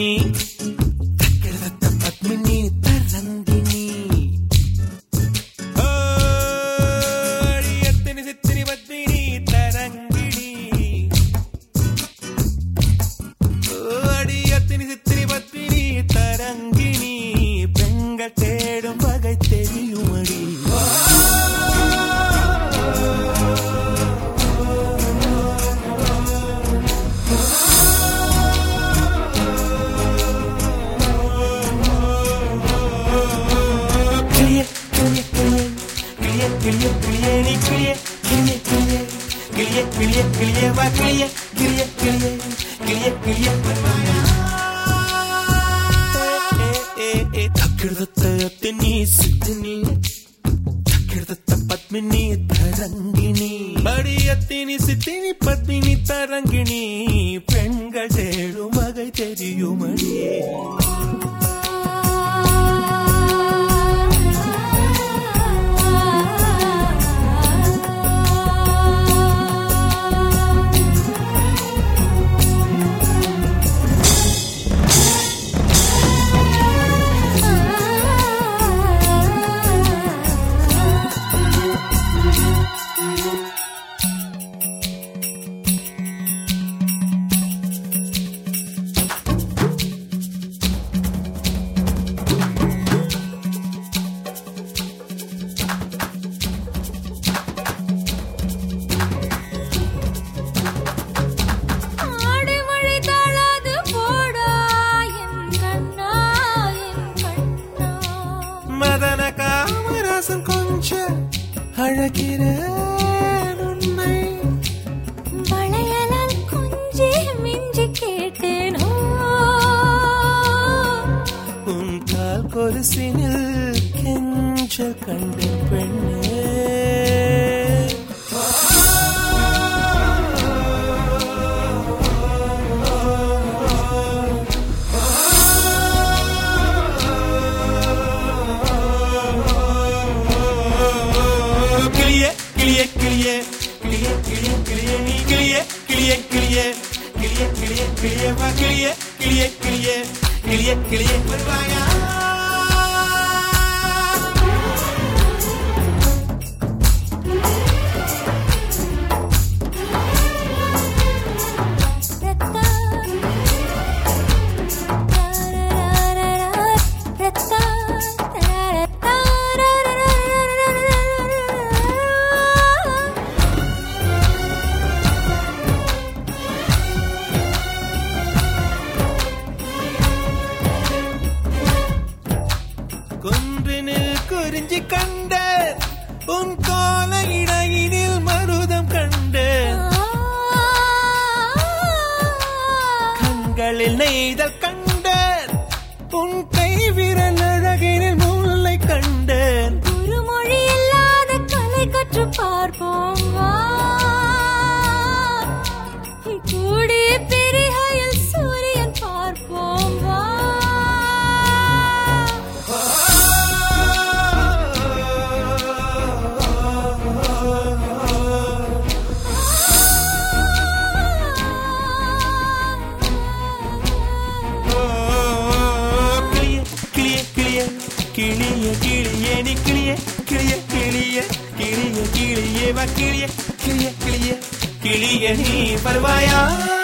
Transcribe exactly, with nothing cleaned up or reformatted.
சித்தினி தக்கிரதத்த பத்மினி தரங்கிணி அடியத்தினி சித்தினி பத்மினி தரங்கிணி அடியத்தினி சித்தினி பத்மினி தரங்கிணி பெண்கள் தேடும் வகை தெரியுமடி கிளியே கிளியே நீ கிளியே கிளியே கிளியே கிளியே கிளியே கிளியே வா கிளியே கிளியே கிளியே கிளியே கிளியே தக்கிரதத்தத்தினி சித்தினி தக்கிரதத்த பத்மினி தரங்கிணி படியத்தினி சித்தினி பத்மினி தரங்கிணி பெண்கள் தேடும் வகை தெரியுமடியே மதன காமராசன் கொஞ்சம் அழகிறேன் உன்னை வளையலால் கொஞ்சி மிஞ்சி கேட்டேனோ உன் கால் கொலுசினில் கெஞ்ச கண்டேன் பெண்ணே கிளியே கிளியே கிளியே கிளியே கிளியே நீ கிளியே கிளியே கிளியே கிளியே கிளியே கிளியே வா கிளியே கிளியே கிளியே கிளியே கிளியே வருவாயா குன்றினில் குறிஞ்சி கண்டேன் உன் கோல இடையினில் மருதம் கண்டேன் கண்களில் நெய்தல் கண்டேன் உன் கை விரல் அழகினில் முல்லை கண்டேன் ஒரு மொழி இல்லாத கலை கற்று பார்ப்போம் கூடிய பெரிகையில் சூரியன் பார்ப்போம் வா கிளியே கிளியே நீ கிளியே கிளியே கிளியே கிளியே கிளியே வா கிளியே கிளியே கிளியே கிளியே நீ வருவாயா